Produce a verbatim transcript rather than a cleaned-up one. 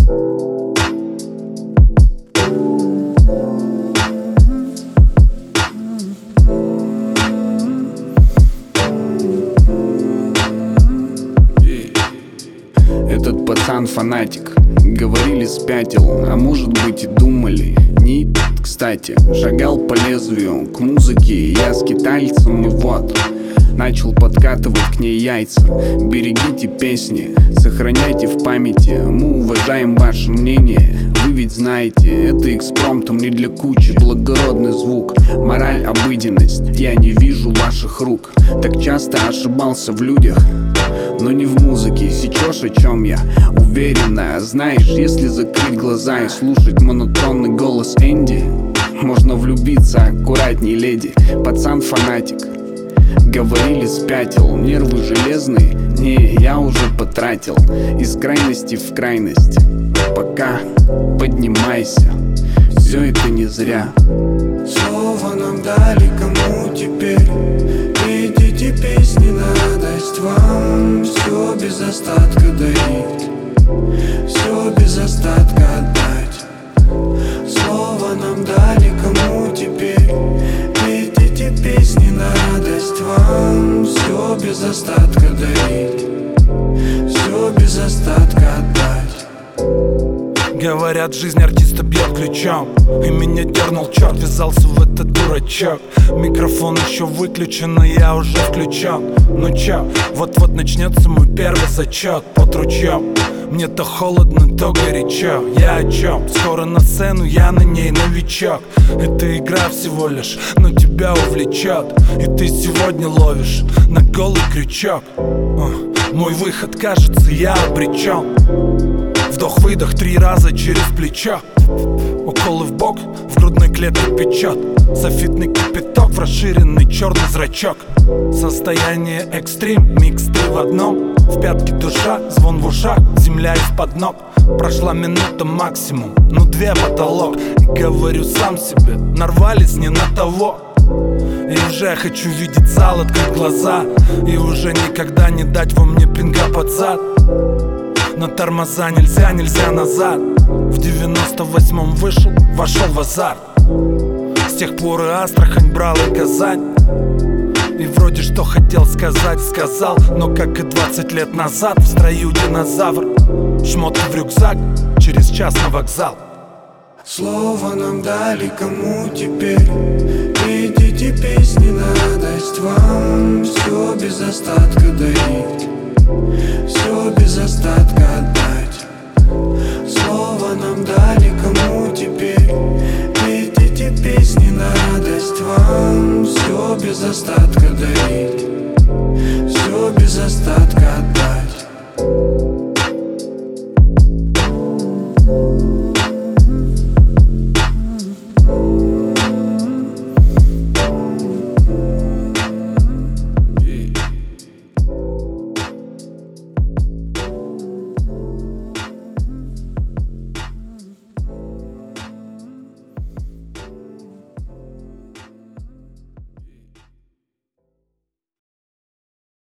Этот пацан фанатик, говорили спятил, а может быть и думали. Не кстати, шагал по лезвию к музыке я скитальцем, и вот начал подкатывать к ней яйца. Берегите песни, сохраняйте в памяти, мы уважаем ваше мнение. Вы ведь знаете, это экспромтом не для кучи, благородный звук, мораль, обыденность. Я не вижу ваших рук, так часто ошибался в людях, но не в музыке. Сечешь, о чем я уверена. Знаешь, если закрыть глаза и слушать монотонный голос Энди, можно влюбиться аккуратней, леди. Пацан фанатик, говорили спятил, нервы железные, не, я уже потратил. Из крайности в крайность, пока поднимайся, все это не зря. Слово нам дали, кому теперь видите песни на радость вам. Все без остатка дарить, все без остатка отдать. Слово нам дали, кому теперь видите песни на радость вам. Все без остатка дарить, все без остатка отдать. Говорят, жизнь артиста бьет ключом, и меня дернул черт, ввязался в этот дурачок. Микрофон еще выключен, но я уже включен. Ну чё, вот-вот начнется мой первый зачет под ручьем. Мне то холодно, то горячо. Я о чем? Скоро на сцену, я на ней новичок. Это игра всего лишь, но тебя увлечет, и ты сегодня ловишь на голый крючок. Мой выход, кажется, я обречен. Вдох-выдох три раза через плечо. Уколы в бок, в грудной клетке печет. Софитный кипяток в расширенный черный зрачок. Состояние экстрим, микс три в одном. В пятке душа, звон в ушах, земля из-под ног. Прошла минута максимум, ну две потолок. И говорю сам себе, нарвались не на того. И уже хочу видеть зал, открыть глаза, и уже никогда не дать во мне пинка под зад. На тормоза нельзя, нельзя назад. В девяносто восьмом вышел, вошел в азарт. С тех пор и Астрахань брал, и Казань. И вроде что хотел сказать, сказал. Но как и двадцать лет назад, в строю динозавр. Шмотки в рюкзак, через час на вокзал. Слово нам дали, кому теперь видите песни на радость вам. Все без остатка дарить, все без остатка отдать. Слово нам дали, кому теперь видите песни на радость вам. Все без остатка